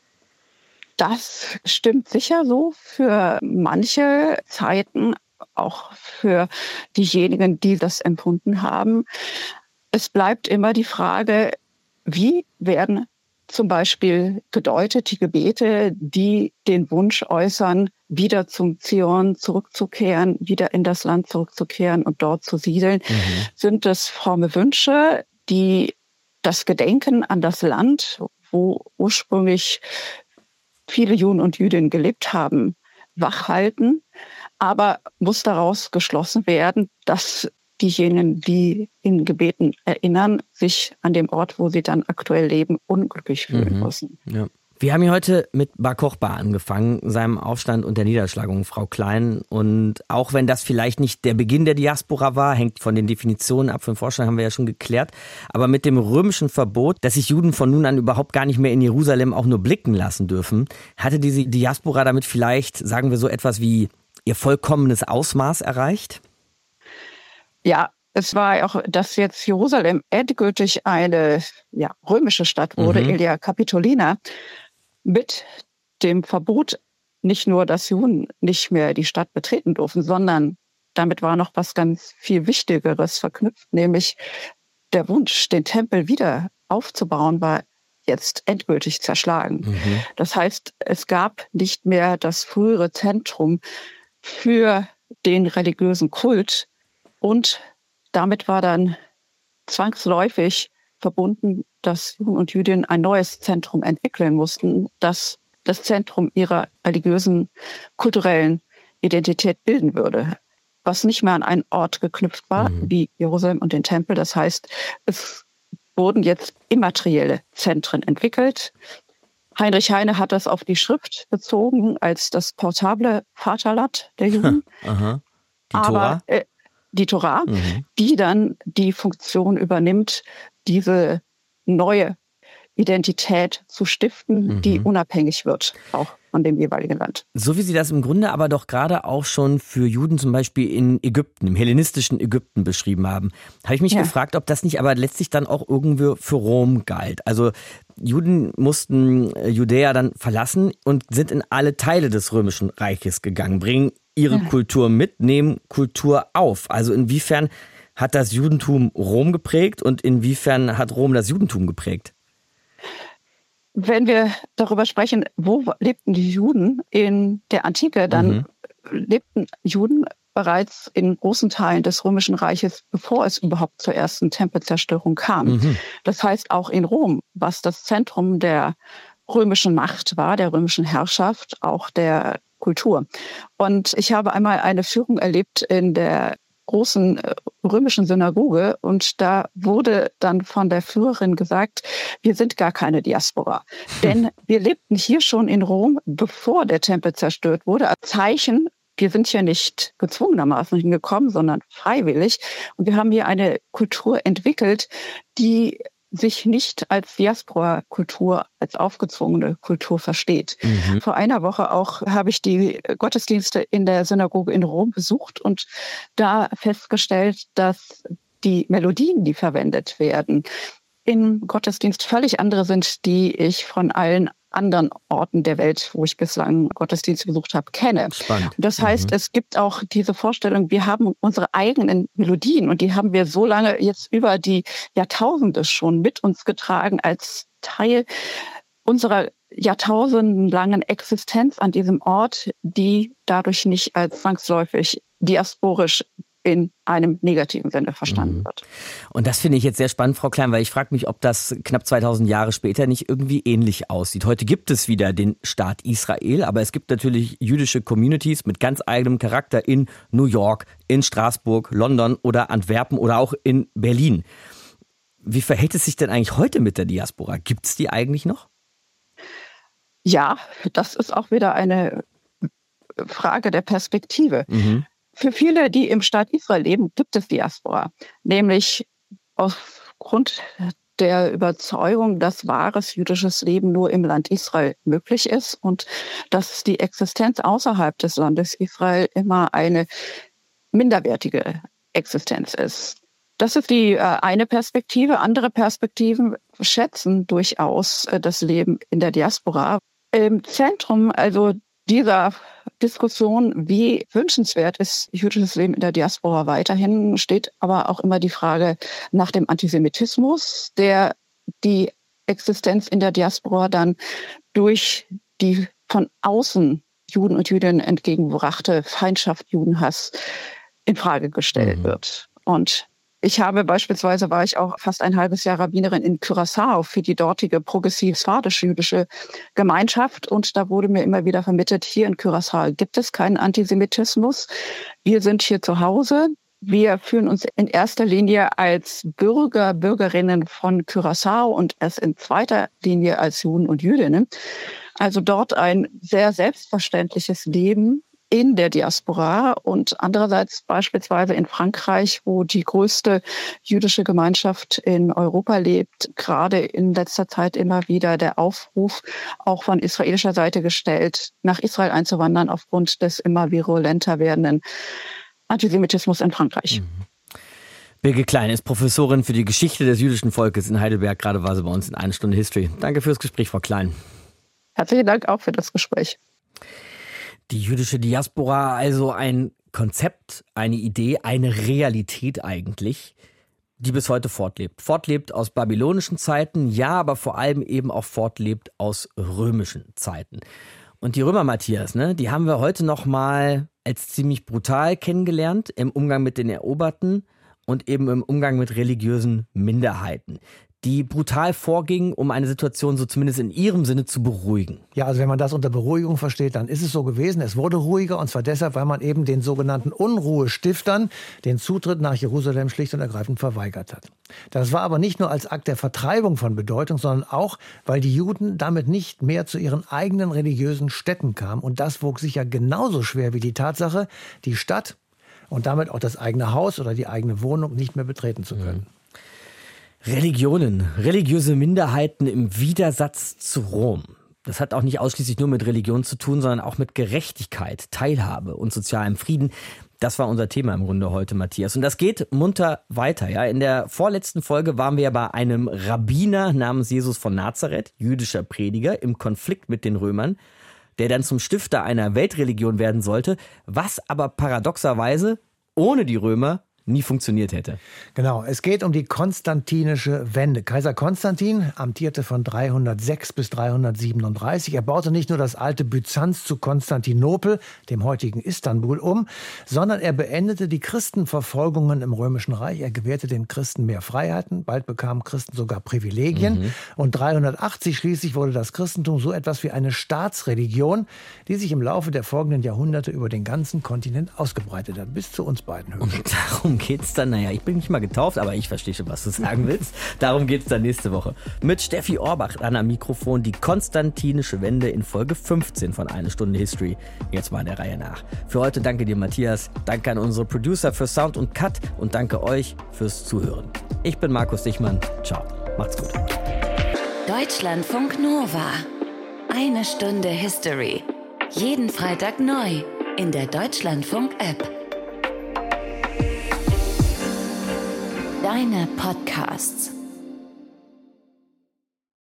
Das stimmt sicher so für manche Zeiten, auch für diejenigen, die das empfunden haben. Es bleibt immer die Frage, wie werden zum Beispiel gedeutet die Gebete, die den Wunsch äußern, wieder zum Zion zurückzukehren, wieder in das Land zurückzukehren und dort zu siedeln. Mhm. Sind es fromme Wünsche, die das Gedenken an das Land, wo ursprünglich viele Juden und Jüdinnen gelebt haben, wachhalten. Aber muss daraus geschlossen werden, dass diejenigen, die in Gebeten erinnern, sich an dem Ort, wo sie dann aktuell leben, unglücklich fühlen mhm. müssen. Ja. Wir haben hier heute mit Bar Kochba angefangen, seinem Aufstand und der Niederschlagung, Frau Klein. Und auch wenn das vielleicht nicht der Beginn der Diaspora war, hängt von den Definitionen ab, von Vorstand haben wir ja schon geklärt. Aber mit dem römischen Verbot, dass sich Juden von nun an überhaupt gar nicht mehr in Jerusalem auch nur blicken lassen dürfen, hatte diese Diaspora damit vielleicht, sagen wir so etwas wie ihr vollkommenes Ausmaß erreicht? Ja, es war auch, dass jetzt Jerusalem endgültig eine ja, römische Stadt wurde, mhm. Aelia Capitolina, mit dem Verbot nicht nur, dass Juden nicht mehr die Stadt betreten durften, sondern damit war noch was ganz viel Wichtigeres verknüpft, nämlich der Wunsch, den Tempel wieder aufzubauen, war jetzt endgültig zerschlagen. Mhm. Das heißt, es gab nicht mehr das frühere Zentrum für den religiösen Kult und damit war dann zwangsläufig verbunden, dass Juden und Jüdinnen ein neues Zentrum entwickeln mussten, das das Zentrum ihrer religiösen, kulturellen Identität bilden würde, was nicht mehr an einen Ort geknüpft war, mhm. wie Jerusalem und den Tempel. Das heißt, es wurden jetzt immaterielle Zentren entwickelt. Heinrich Heine hat das auf die Schrift bezogen als das portable Vaterland der Juden. Aha. Die Aber Tora? Äh, die Tora, mhm. die dann die Funktion übernimmt, diese neue Identität zu stiften, mhm. die unabhängig wird, auch von dem jeweiligen Land. So wie Sie das im Grunde aber doch gerade auch schon für Juden zum Beispiel in Ägypten, im hellenistischen Ägypten beschrieben haben, habe ich mich ja. gefragt, ob das nicht aber letztlich dann auch irgendwie für Rom galt. Also Juden mussten Judäa dann verlassen und sind in alle Teile des Römischen Reiches gegangen, bringen ihre ja. Kultur mit, nehmen Kultur auf. Also inwiefern hat das Judentum Rom geprägt und inwiefern hat Rom das Judentum geprägt? Wenn wir darüber sprechen, wo lebten die Juden in der Antike, dann mhm. lebten Juden bereits in großen Teilen des Römischen Reiches, bevor es überhaupt zur ersten Tempelzerstörung kam. Mhm. Das heißt auch in Rom, was das Zentrum der römischen Macht war, der römischen Herrschaft, auch der Kultur. Und ich habe einmal eine Führung erlebt in der großen römischen Synagoge und da wurde dann von der Führerin gesagt, wir sind gar keine Diaspora. Denn wir lebten hier schon in Rom, bevor der Tempel zerstört wurde, als Zeichen, wir sind hier nicht gezwungenermaßen hingekommen, sondern freiwillig. Und wir haben hier eine Kultur entwickelt, die sich nicht als Diaspora-Kultur, als aufgezwungene Kultur versteht. Mhm. Vor einer Woche auch habe ich die Gottesdienste in der Synagoge in Rom besucht und da festgestellt, dass die Melodien, die verwendet werden, im Gottesdienst völlig andere sind, die ich von allen anderen Orten der Welt, wo ich bislang Gottesdienste besucht habe, kenne. Spannend. Das heißt, mhm. es gibt auch diese Vorstellung, wir haben unsere eigenen Melodien und die haben wir so lange jetzt über die Jahrtausende schon mit uns getragen als Teil unserer jahrtausendenlangen Existenz an diesem Ort, die dadurch nicht als zwangsläufig diasporisch in einem negativen Sinne verstanden wird. Und das finde ich jetzt sehr spannend, Frau Klein, weil ich frage mich, ob das knapp zweitausend Jahre später nicht irgendwie ähnlich aussieht. Heute gibt es wieder den Staat Israel, aber es gibt natürlich jüdische Communities mit ganz eigenem Charakter in New York, in Straßburg, London oder Antwerpen oder auch in Berlin. Wie verhält es sich denn eigentlich heute mit der Diaspora? Gibt es die eigentlich noch? Ja, das ist auch wieder eine Frage der Perspektive. Mhm. Für viele, die im Staat Israel leben, gibt es Diaspora, nämlich aufgrund der Überzeugung, dass wahres jüdisches Leben nur im Land Israel möglich ist und dass die Existenz außerhalb des Landes Israel immer eine minderwertige Existenz ist. Das ist die äh, eine Perspektive. Andere Perspektiven schätzen durchaus äh, das Leben in der Diaspora. Im Zentrum, also dieser Diskussion, wie wünschenswert ist jüdisches Leben in der Diaspora weiterhin, steht aber auch immer die Frage nach dem Antisemitismus, der die Existenz in der Diaspora dann durch die von außen Juden und Jüdinnen entgegengebrachte Feindschaft, Judenhass in Frage gestellt mhm. wird. Und ich habe beispielsweise, war ich auch fast ein halbes Jahr Rabbinerin in Curaçao für die dortige progressiv-sfardisch-jüdische Gemeinschaft. Und da wurde mir immer wieder vermittelt, hier in Curaçao gibt es keinen Antisemitismus. Wir sind hier zu Hause. Wir fühlen uns in erster Linie als Bürger, Bürgerinnen von Curaçao und erst in zweiter Linie als Juden und Jüdinnen. Also dort ein sehr selbstverständliches Leben in der Diaspora und andererseits beispielsweise in Frankreich, wo die größte jüdische Gemeinschaft in Europa lebt, gerade in letzter Zeit immer wieder der Aufruf, auch von israelischer Seite gestellt, nach Israel einzuwandern aufgrund des immer virulenter werdenden Antisemitismus in Frankreich. Mhm. Birgit Klein ist Professorin für die Geschichte des jüdischen Volkes in Heidelberg. Gerade war sie bei uns in einer Stunde History. Danke fürs Gespräch, Frau Klein. Herzlichen Dank auch für das Gespräch. Die jüdische Diaspora, also ein Konzept, eine Idee, eine Realität eigentlich, die bis heute fortlebt. Fortlebt aus babylonischen Zeiten, ja, aber vor allem eben auch fortlebt aus römischen Zeiten. Und die Römer, Matthias, ne, die haben wir heute noch mal als ziemlich brutal kennengelernt im Umgang mit den Eroberten und eben im Umgang mit religiösen Minderheiten, die brutal vorgingen, um eine Situation so zumindest in ihrem Sinne zu beruhigen. Ja, also wenn man das unter Beruhigung versteht, dann ist es so gewesen. Es wurde ruhiger und zwar deshalb, weil man eben den sogenannten Unruhestiftern den Zutritt nach Jerusalem schlicht und ergreifend verweigert hat. Das war aber nicht nur als Akt der Vertreibung von Bedeutung, sondern auch, weil die Juden damit nicht mehr zu ihren eigenen religiösen Stätten kamen. Und das wog sicher genauso schwer wie die Tatsache, die Stadt und damit auch das eigene Haus oder die eigene Wohnung nicht mehr betreten zu können. Mhm. Religionen, religiöse Minderheiten im Widersatz zu Rom. Das hat auch nicht ausschließlich nur mit Religion zu tun, sondern auch mit Gerechtigkeit, Teilhabe und sozialem Frieden. Das war unser Thema im Grunde heute, Matthias. Und das geht munter weiter. Ja, in der vorletzten Folge waren wir ja bei einem Rabbiner namens Jesus von Nazareth, jüdischer Prediger, im Konflikt mit den Römern, der dann zum Stifter einer Weltreligion werden sollte, was aber paradoxerweise ohne die Römer nie funktioniert hätte. Genau, es geht um die konstantinische Wende. Kaiser Konstantin amtierte von dreihundertsechs bis dreihundertsiebenunddreißig. Er baute nicht nur das alte Byzanz zu Konstantinopel, dem heutigen Istanbul, um, sondern er beendete die Christenverfolgungen im Römischen Reich. Er gewährte den Christen mehr Freiheiten. Bald bekamen Christen sogar Privilegien. Mhm. Und dreihundertachtzig schließlich wurde das Christentum so etwas wie eine Staatsreligion, die sich im Laufe der folgenden Jahrhunderte über den ganzen Kontinent ausgebreitet hat, bis zu uns beiden Höfen. Darum geht's dann, naja, ich bin nicht mal getauft, aber ich verstehe schon, was du sagen willst. Darum geht's dann nächste Woche. Mit Steffi Orbach an am Mikrofon, die konstantinische Wende in Folge fünfzehn von Eine Stunde History. Jetzt mal der Reihe nach. Für heute danke dir, Matthias. Danke an unsere Producer für Sound und Cut und danke euch fürs Zuhören. Ich bin Markus Dichmann. Ciao. Macht's gut. Deutschlandfunk Nova. Eine Stunde History. Jeden Freitag neu in der Deutschlandfunk-App. Deine Podcasts.